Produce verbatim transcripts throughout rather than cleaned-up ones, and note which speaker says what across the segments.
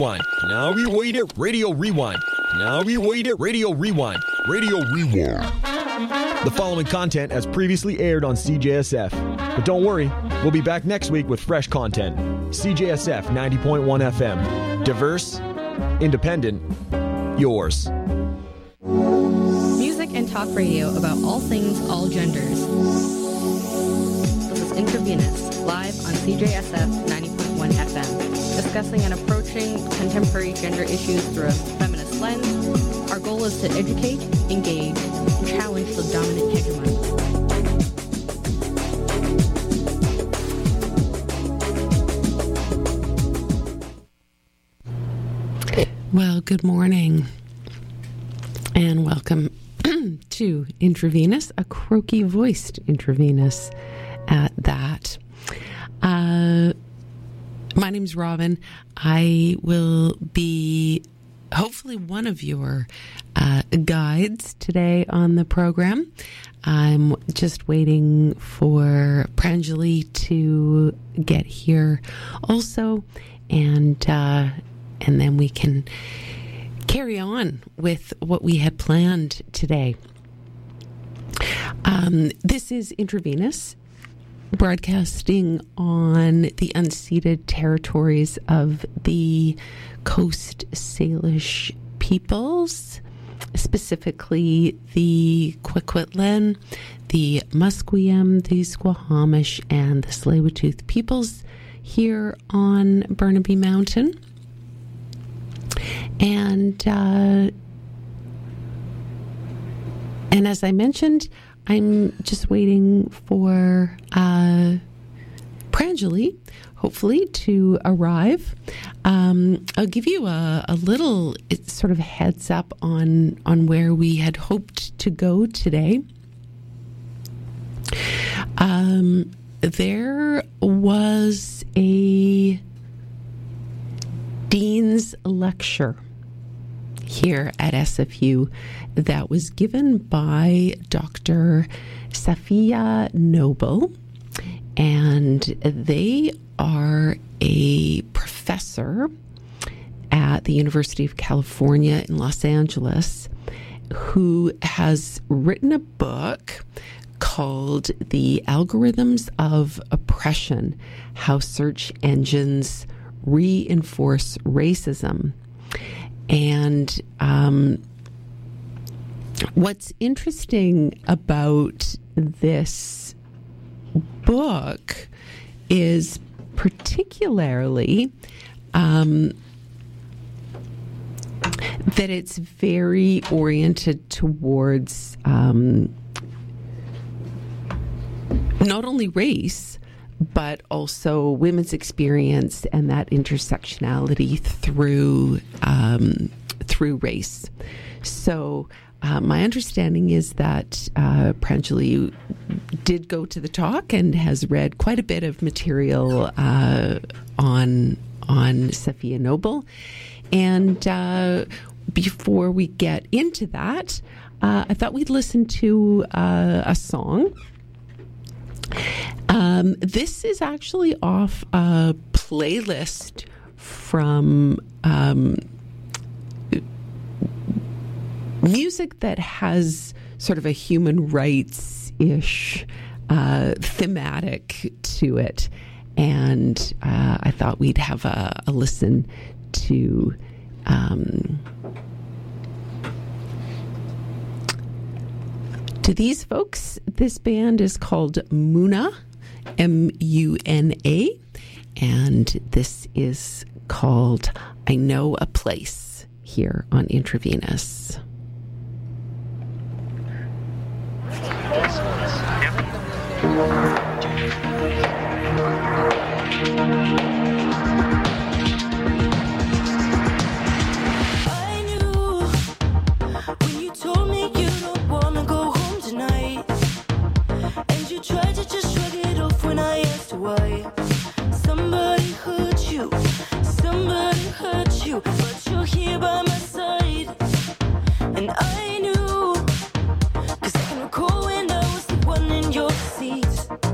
Speaker 1: Rewind. Now we wait it, Radio Rewind. Now we wait it, Radio Rewind. Radio Rewind. The following content as previously aired on C J S F. But don't worry, we'll be back next week with fresh content. C J S F ninety point one F M. Diverse, independent, yours.
Speaker 2: Music and talk radio about all things, all genders. This is Intravenous, live on C J S F ninety point one F M, discussing and approaching contemporary gender issues through a feminist lens. Our goal is to educate, engage, and challenge the dominant hegemony.
Speaker 3: Well, good morning and welcome to Intravenous, a croaky-voiced Intravenous at that. Uh, my name's Robin. I will be hopefully one of your uh, guides today on the program. I'm just waiting for Pranjali to get here also, and uh, and then we can carry on with what we had planned today. Um, this is Intravenous, broadcasting on the unceded territories of the Coast Salish peoples, specifically the Quiquitlan, the Musqueam, the Squamish, and the Tsleil-Waututh peoples here on Burnaby Mountain. And uh, and as I mentioned, I'm just waiting for uh, Pranjali, hopefully, to arrive. Um, I'll give you a, a little sort of heads up on, on where we had hoped to go today. Um, there was a Dean's lecture here at S F U that was given by Doctor Safiya Noble, and they are a professor at the University of California in Los Angeles who has written a book called The Algorithms of Oppression: How Search Engines Reinforce Racism. And um, what's interesting about this book is particularly um, that it's very oriented towards um, not only race, but also women's experience and that intersectionality through um, through race. So uh, my understanding is that uh, Pranjali did go to the talk and has read quite a bit of material uh, on on Safiya Noble. And uh, before we get into that, uh, I thought we'd listen to uh, a song. Um, this is actually off a playlist from um, music that has sort of a human rights-ish uh, thematic to it. And uh, I thought we'd have a, a listen to um, to these folks. This band is called Muna, M U N A, and this is called I Know a Place here on Intravenous.
Speaker 4: I knew when you told me you don't want to go home tonight, and you tried to just shrug it off when I asked why. Somebody hurt you, somebody hurt you, but you're here by my side. And I knew, 'cause I can recall when I was the one in your seat.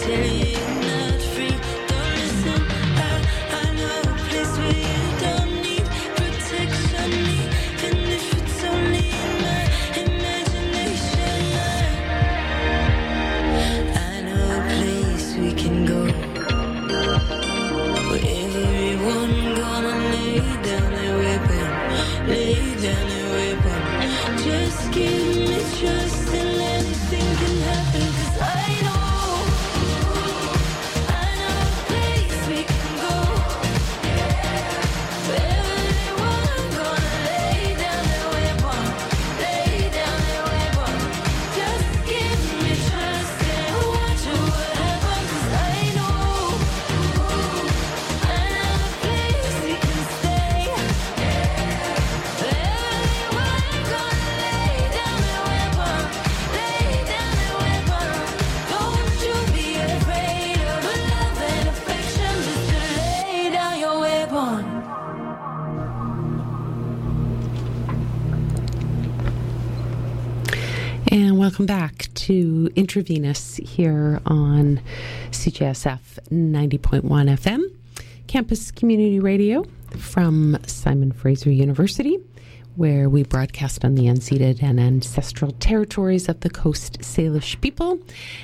Speaker 4: tell you you're not free. Don't listen, I, I know a place where you don't need protection, even if it's only in my imagination. I, I know a place we can go, where everyone gonna lay down their weapon, lay down their weapon. Just give me trust and anything can happen, 'cause I know, I know a place we can go, where everyone gonna lay down their weapon, lay down their weapon. Just give me trust and watch what happens, 'cause I know, I know a place we can stay, where everyone gonna lay down their weapon, lay down their weapon. Don't you be afraid of love and affection, just lay down your weapon.
Speaker 3: And welcome back to Intravenous here on C J S F ninety point one F M, Campus Community Radio from Simon Fraser University, where we broadcast on the unceded and ancestral territories of the Coast Salish people.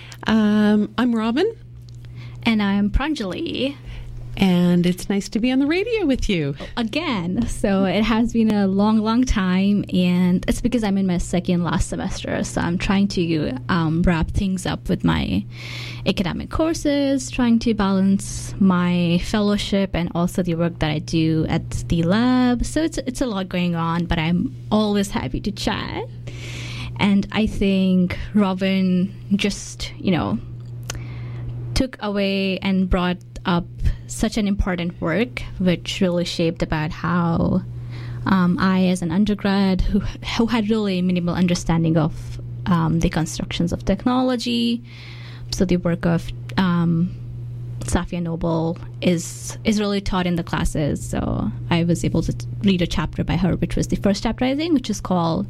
Speaker 3: Um, I'm Robin,
Speaker 5: And I'm Pranjali
Speaker 3: and it's nice to be on the radio with you.
Speaker 5: again. So it has been a long, long time, and it's because I'm in my second last semester. So I'm trying to um, wrap things up with my academic courses, trying to balance my fellowship and also the work that I do at the lab. So it's it's a lot going on, but I'm always happy to chat. And I think Robin just, you know, took away and brought up such an important work, which really shaped about how um, I, as an undergrad who who had really minimal understanding of um, the constructions of technology, so the work of um, Safia Noble is is really taught in the classes. So I was able to read a chapter by her, which was the first chapter, I think, which is called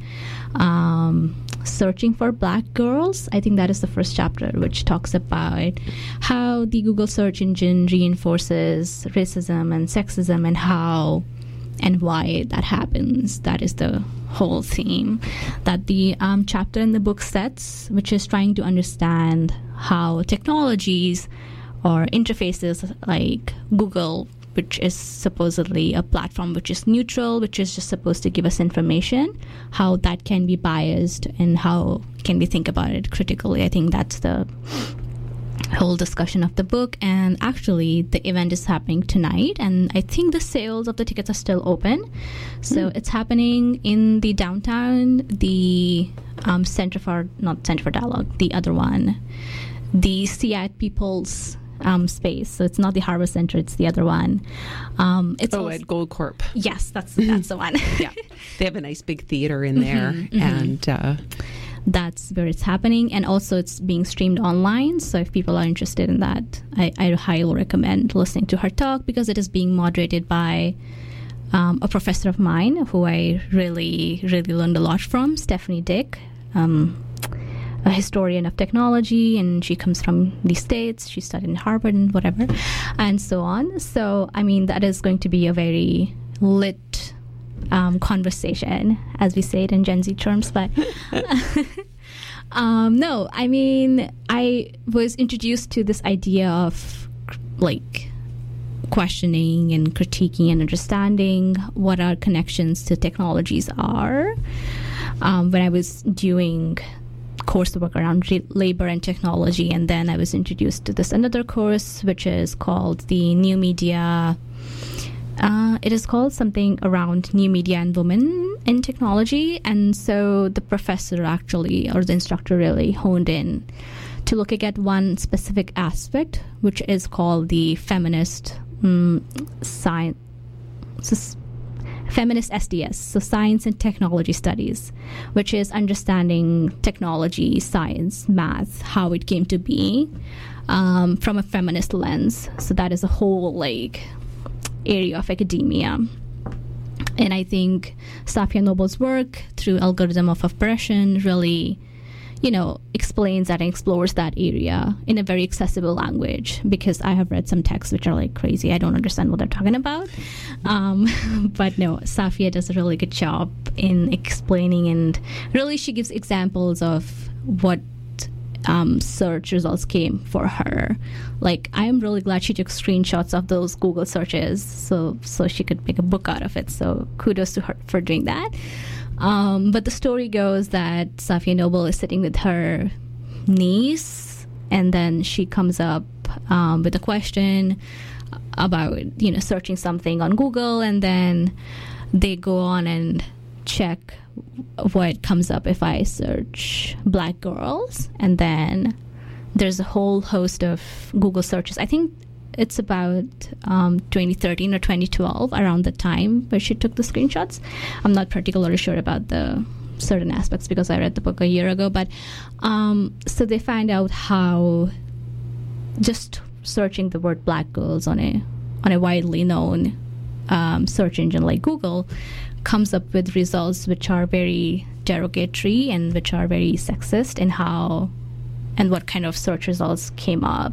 Speaker 5: um, Searching for Black Girls. I think that is the first chapter, which talks about how the Google search engine reinforces racism and sexism and how and why that happens. That is the whole theme that the um, chapter in the book sets, which is trying to understand how technologies or interfaces like Google, which is supposedly a platform which is neutral, which is just supposed to give us information, how that can be biased and how can we think about it critically. I think that's the whole discussion of the book. And actually the event is happening tonight, and I think the sales of the tickets are still open. So mm. it's happening in the downtown, the um, Center for, not Center for Dialogue, the other one, the Seattle People's Um, space. So it's not the Harbor Center, it's the other one. Um, it's
Speaker 3: oh,
Speaker 5: also,
Speaker 3: at Gold Corp.
Speaker 5: Yes, that's that's the one.
Speaker 3: Yeah, they have a nice big theater in there,
Speaker 5: mm-hmm,
Speaker 3: and
Speaker 5: mm-hmm.
Speaker 3: Uh,
Speaker 5: that's where it's happening. And also it's being streamed online, so if people are interested in that, I, I highly recommend listening to her talk, because it is being moderated by um, a professor of mine who I really, really learned a lot from, Stephanie Dick, um, a historian of technology, and she comes from the States. She studied in Harvard and whatever, and so on. So, I mean, that is going to be a very lit um, conversation, as we say it in Gen Z terms. But um, no, I mean, I was introduced to this idea of like questioning and critiquing and understanding what our connections to technologies are um, when I was doing coursework around re- labor and technology. And then I was introduced to this another course, which is called the New Media. Uh, it is called something around new media and women in technology. And so the professor actually, or the instructor really honed in to looking at one specific aspect, which is called the feminist um, science, feminist S D S, so science and technology studies, which is understanding technology, science, math, how it came to be um, from a feminist lens. So that is a whole like area of academia. And I think Safia Noble's work through Algorithm of Oppression really, you know, explains that and explores that area in a very accessible language, because I have read some texts which are like crazy. I don't understand what they're talking about. Um, but no, Safia does a really good job in explaining, and really she gives examples of what um, search results came for her. Like, I'm really glad she took screenshots of those Google searches so so she could make a book out of it. So kudos to her for doing that. Um, but the story goes that Safia Noble is sitting with her niece, and then she comes up um, with a question about, you know, searching something on Google, and then they go on and check what comes up if I search black girls, and then there's a whole host of Google searches. I think it's about um, twenty thirteen or twenty twelve, around the time where she took the screenshots. I'm not particularly sure about the certain aspects because I read the book a year ago. But um, so they find out how just searching the word black girls on a on a widely known um, search engine like Google comes up with results which are very derogatory and which are very sexist in how and what kind of search results came up.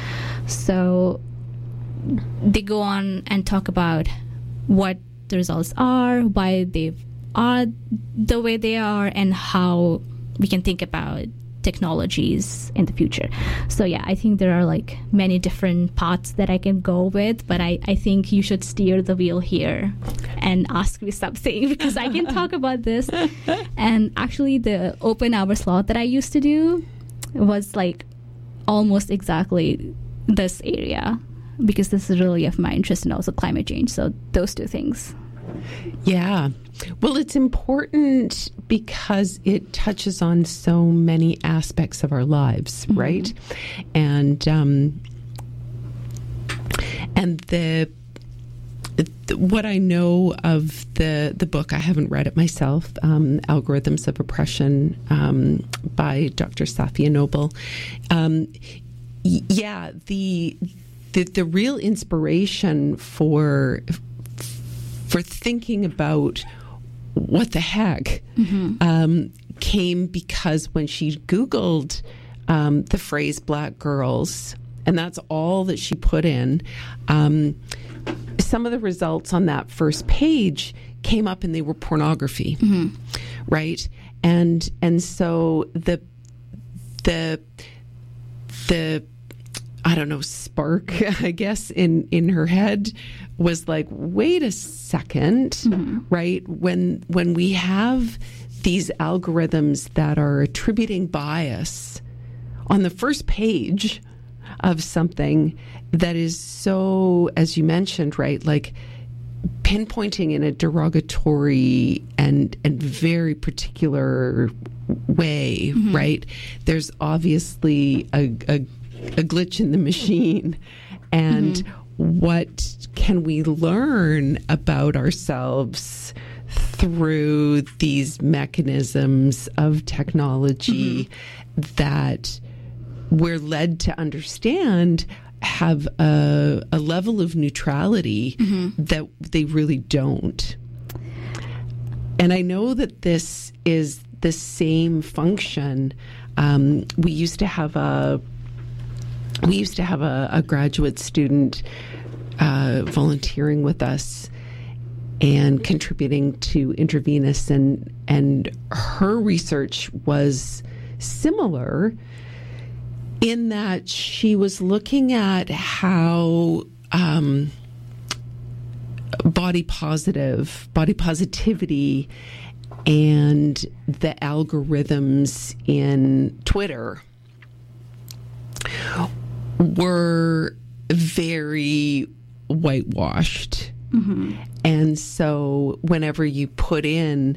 Speaker 5: So they go on and talk about what the results are, why they are the way they are, and how we can think about technologies in the future. So yeah, I think there are like many different paths that I can go with, but I, I think you should steer the wheel here and ask me something, because I can talk about this. And actually the open hour slot that I used to do was like almost exactly this area, because this is really of my interest, and also climate change. So those two things.
Speaker 3: Yeah. Well, it's important because it touches on so many aspects of our lives, mm-hmm. right? And um, and the, the what I know of the the book, I haven't read it myself, um, Algorithms of Oppression um, by Doctor Safia Noble. Um, y- yeah, the, the the real inspiration for for thinking about what the heck mm-hmm. um, came because when she Googled um, the phrase black girls, and that's all that she put in, um, some of the results on that first page came up and they were pornography, mm-hmm. right? And and so the the the I don't know, spark, I guess, in, in her head was like, wait a second, mm-hmm. right? When when we have these algorithms that are attributing bias on the first page of something that is so, as you mentioned, right, like pinpointing in a derogatory and and very particular way, mm-hmm. right? There's obviously a, a a glitch in the machine. And mm-hmm. what can we learn about ourselves through these mechanisms of technology mm-hmm. that we're led to understand have a, a level of neutrality mm-hmm. that they really don't. And I know that this is the same function. Um, we used to have a We used to have a, a graduate student uh, volunteering with us and contributing to Intravenous, and and her research was similar in that she was looking at how um, body positive, body positivity, and the algorithms in Twitter were very whitewashed. Mm-hmm. And so whenever you put in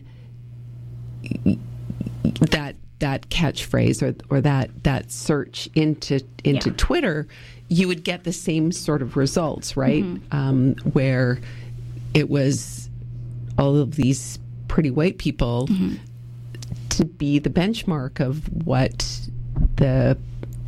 Speaker 3: that that catchphrase or or that, that search into into yeah. Twitter, you would get the same sort of results, right? Mm-hmm. Um, where it was all of these pretty white people mm-hmm. to be the benchmark of what the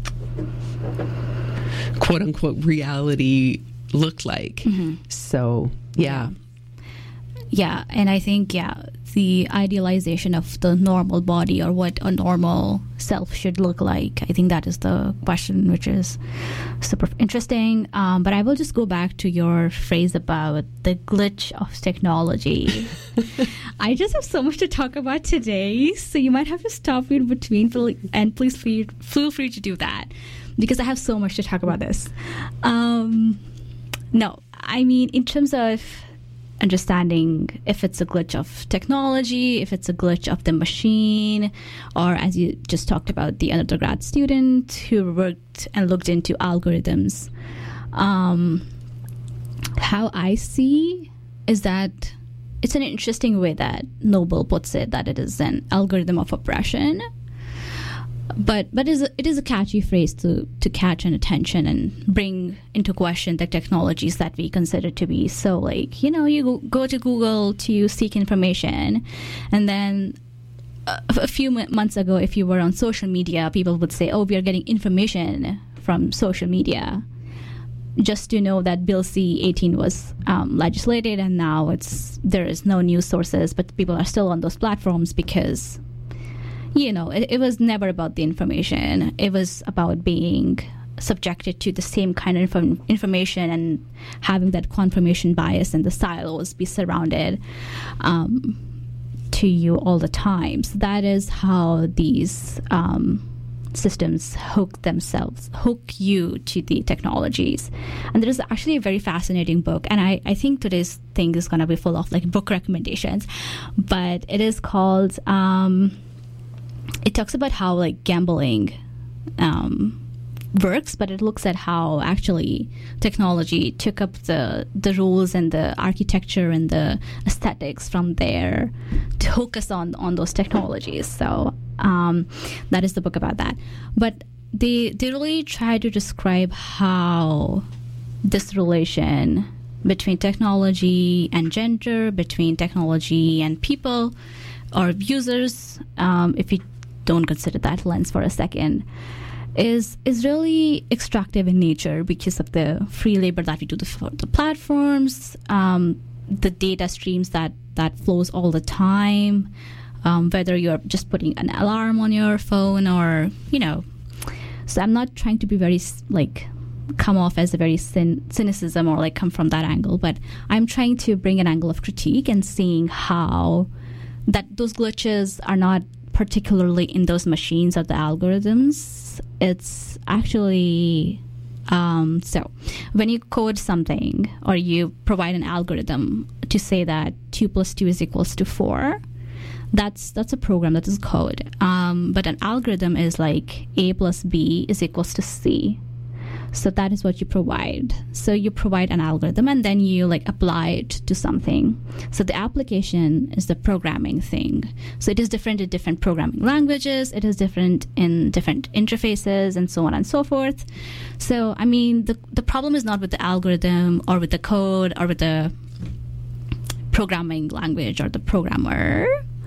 Speaker 3: quote unquote reality looked like. Mm-hmm. So, yeah.
Speaker 5: yeah, and I think, yeah, the idealization of the normal body or what a normal self should look like, I think that is the question, which is super interesting. Um, but I will just go back to your phrase about the glitch of technology. I just have so much to talk about today, so you might have to stop me in between, and please feel, feel free to do that, because I have so much to talk about this. Um, no, I mean, in terms of understanding if it's a glitch of technology, if it's a glitch of the machine, or as you just talked about, the undergrad student who worked and looked into algorithms. Um, how I see is that it's an interesting way that Noble puts it, that it is an algorithm of oppression. But but it is a, it is a catchy phrase to, to catch an attention and bring into question the technologies that we consider to be so, like, you know, you go, go to Google to seek information, and then a, a few months ago, if you were on social media, people would say, oh, we are getting information from social media. Just to know that Bill C eighteen was um, legislated, and now it's there is no news sources, but people are still on those platforms because, you know, it, it was never about the information. It was about being subjected to the same kind of inform- information and having that confirmation bias and the silos be surrounded um, to you all the time. So that is how these um, systems hook themselves, hook you to the technologies. And there is actually a very fascinating book, and I, I think today's thing is going to be full of like book recommendations, but it is called... Um, It talks about how like gambling um, works, but it looks at how actually technology took up the the rules and the architecture and the aesthetics from there to hook us on on those technologies. So um, that is the book about that. But they they really try to describe how this relation between technology and gender, between technology and people or users, um, if you don't consider that lens for a second, is is really extractive in nature because of the free labor that we do for the platforms, um, the data streams that, that flows all the time, um, whether you're just putting an alarm on your phone or, you know. So I'm not trying to be very, like, come off as a very cyn- cynicism or, like, come from that angle, but I'm trying to bring an angle of critique and seeing how that those glitches are not particularly in those machines or the algorithms. It's actually um, so when you code something or you provide an algorithm to say that two plus two is equals to four, that's that's a program, that is code. Um, but an algorithm is like A plus B is equals to C. So that is what you provide. So you provide an algorithm and then you like apply it to something. So the application is the programming thing. So it is different in different programming languages. It is different in different interfaces and so on and so forth. So, I mean, the, the problem is not with the algorithm or with the code or with the programming language or the programmer.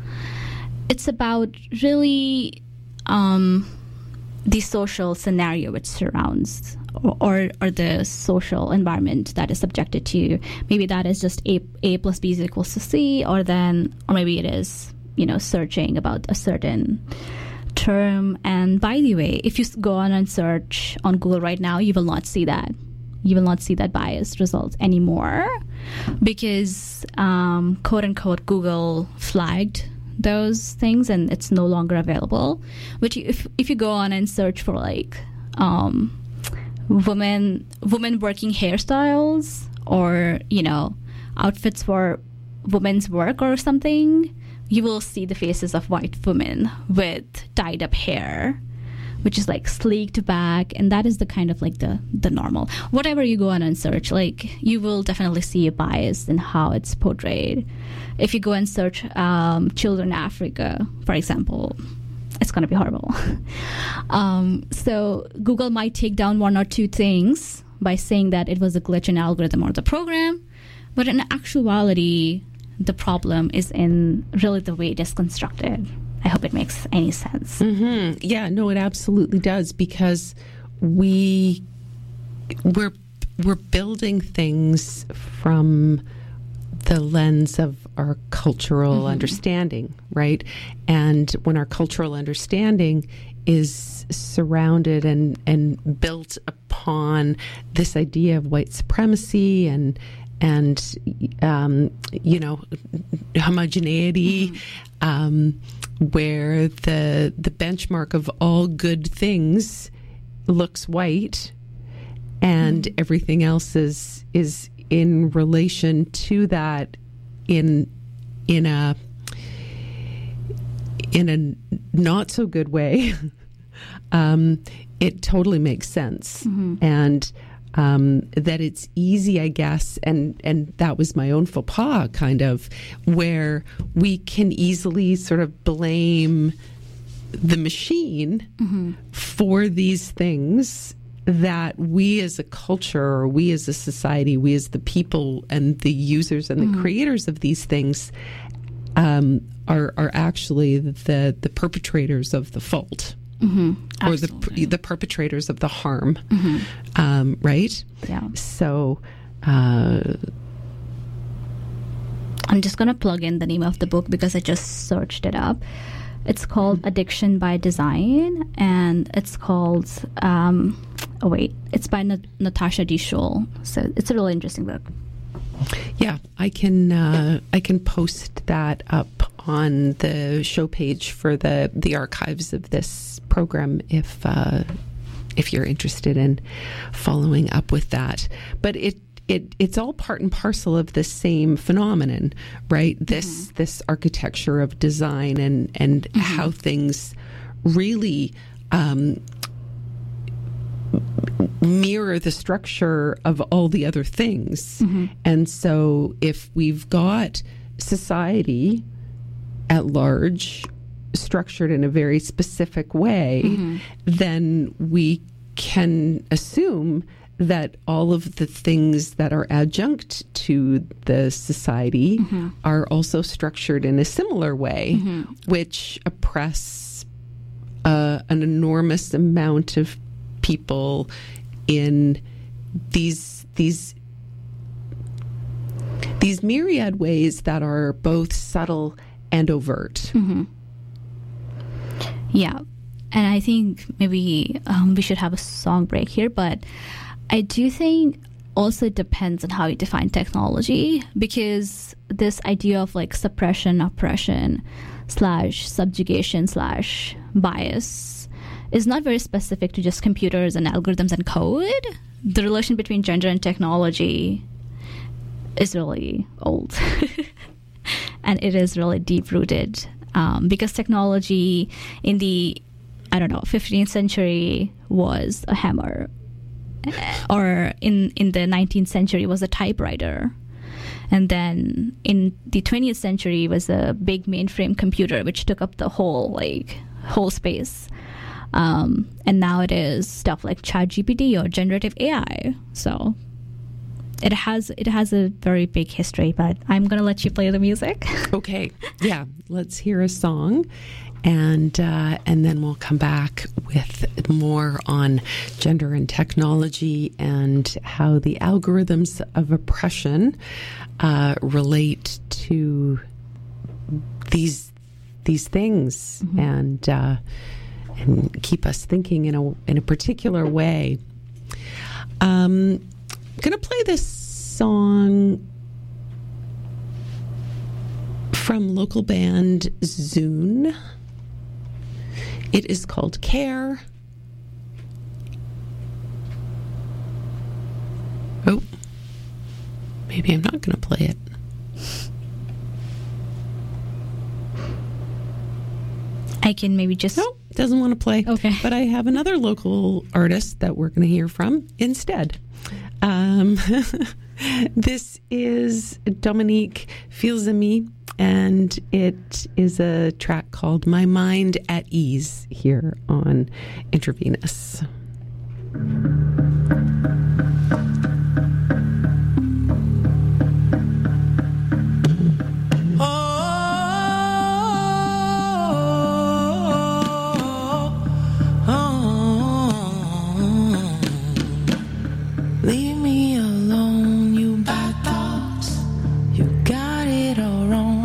Speaker 5: It's about really um, the social scenario which surrounds Or, or or the social environment that is subjected to. Maybe that is just A, A plus B is equals to C, or then, or maybe it is, you know, searching about a certain term. And by the way, if you go on and search on Google right now, you will not see that. You will not see that biased result anymore because, um, quote unquote, Google flagged those things and it's no longer available. Which if if you go on and search for like, um, women women working hairstyles or, you know, outfits for women's work or something, you will see the faces of white women with tied up hair, which is like sleeked back, and that is the kind of like the the normal. Whatever you go on and search, like, you will definitely see a bias in how it's portrayed. If you go and search um, children Africa, for example, it's going to be horrible. um, so Google might take down one or two things by saying that it was a glitch in algorithm or the program, but in actuality, the problem is in really the way it is constructed. I hope it makes any sense.
Speaker 3: Mm-hmm. Yeah, no, it absolutely does, because we we're we're building things from the lens of our cultural mm-hmm. understanding, right? And when our cultural understanding is surrounded and, and built upon this idea of white supremacy and and um, you know, homogeneity, mm-hmm. um, where the the benchmark of all good things looks white, and mm-hmm. everything else is is in relation to that in in a in a not so good way. um, it totally makes sense, mm-hmm. and um, that it's easy, I guess, and and that was my own faux pas, kind of, where we can easily sort of blame the machine mm-hmm. for these things that we as a culture, or we as a society, we as the people and the users and the mm-hmm. creators of these things um, are are actually the the perpetrators of the fault. Mm-hmm. Or the the perpetrators of the harm, mm-hmm. um, right?
Speaker 5: Yeah.
Speaker 3: So, uh,
Speaker 5: I'm just gonna plug in the name of the book because I just searched it up. It's called Addiction by Design, and it's called um, oh wait, it's by Na- Natasha D. Schull. So it's a really interesting book.
Speaker 3: Yeah, I can uh, I can post that up on the show page for the, the archives of this program if uh, if you're interested in following up with that. But it it it's all part and parcel of the same phenomenon, right? This mm-hmm. this architecture of design and and mm-hmm. how things really um, mirror the structure of all the other things. Mm-hmm. And so if we've got society at large structured in a very specific way, mm-hmm. then we can assume that all of the things that are adjunct to the society mm-hmm. are also structured in a similar way, mm-hmm. which oppress uh, an enormous amount of people in these these these myriad ways that are both subtle and overt.
Speaker 5: Mm-hmm. Yeah, and I think maybe um, we should have a song break here, but I do think also it depends on how you define technology, because this idea of like suppression, oppression, slash subjugation, slash bias is not very specific to just computers and algorithms and code. The relation between gender and technology is really old. And it is really deep-rooted um, because technology in the, I don't know, fifteenth century was a hammer. Or in, in the nineteenth century was a typewriter. And then in the twentieth century was a big mainframe computer, which took up the whole, like, whole space. Um, and now it is stuff like ChatGPT or generative A I. So it has it has a very big history, but I'm going to let you play the music.
Speaker 3: Okay. Yeah. Let's hear a song. And uh, and then we'll come back with more on gender and technology and how the algorithms of oppression uh, relate to these these things mm-hmm. and uh, and keep us thinking in a in a particular way. Um, I'm going to play this song from local band Zune. It is called Care. Oh, maybe I'm not going to play it.
Speaker 5: I can maybe just...
Speaker 3: No, doesn't want to play.
Speaker 5: Okay.
Speaker 3: But I have another local artist that we're going to hear from instead. Um, this is Dominique Filzami, and it is a track called My Mind at Ease here on Intravenous.
Speaker 6: Leave me alone, you bad thoughts. You got it all wrong.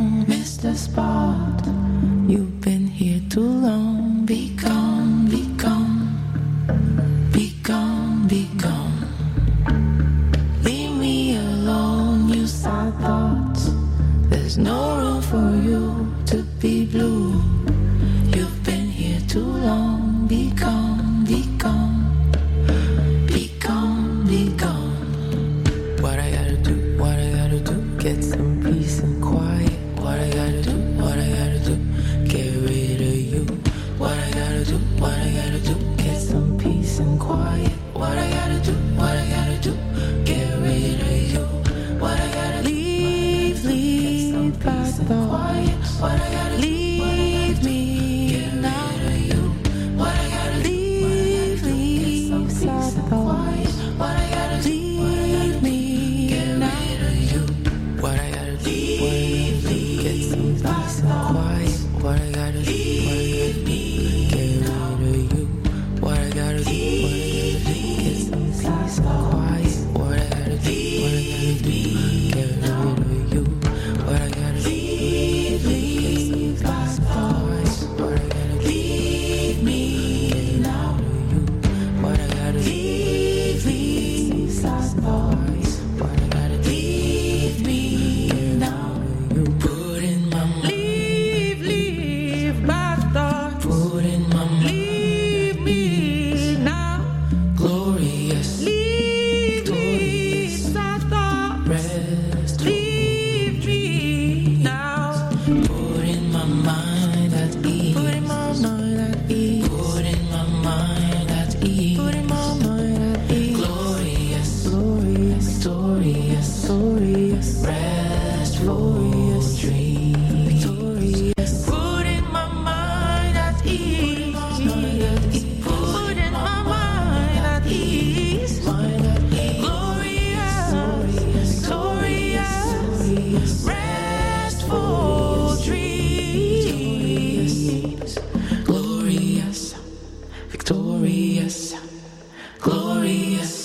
Speaker 4: be gone. Leave me alone, you sad thoughts. There's no room for you to be blue. You've been here too long. Be gone, be gone, be gone, be gone. What I gotta do, what I gotta do, get some peace and quiet. What I gotta do, what I gotta do, get rid of you. What I gotta do, what I gotta do, get some peace and quiet. What I gotta do, what I gotta do, get rid of you. What I gotta leave, leave bad thoughts. What I gotta leave me now. What I gotta leave, leave sad thoughts. What I gotta leave me now. What I gotta leave, leave, get some peace and quiet. What I gotta leave, leave me, get rid of you. What I gotta do, what I gotta do, get some peace and quiet. What I gotta do, what I gotta do, get rid of you. What I gotta leave, leave, get some peace and quiet. What I gotta leave me now. What I gotta leave, leave, sad thoughts. What I gotta leave me now. Put in my mind. Leave, leave bad thoughts. Put in my mind. Leave me now. Glorious.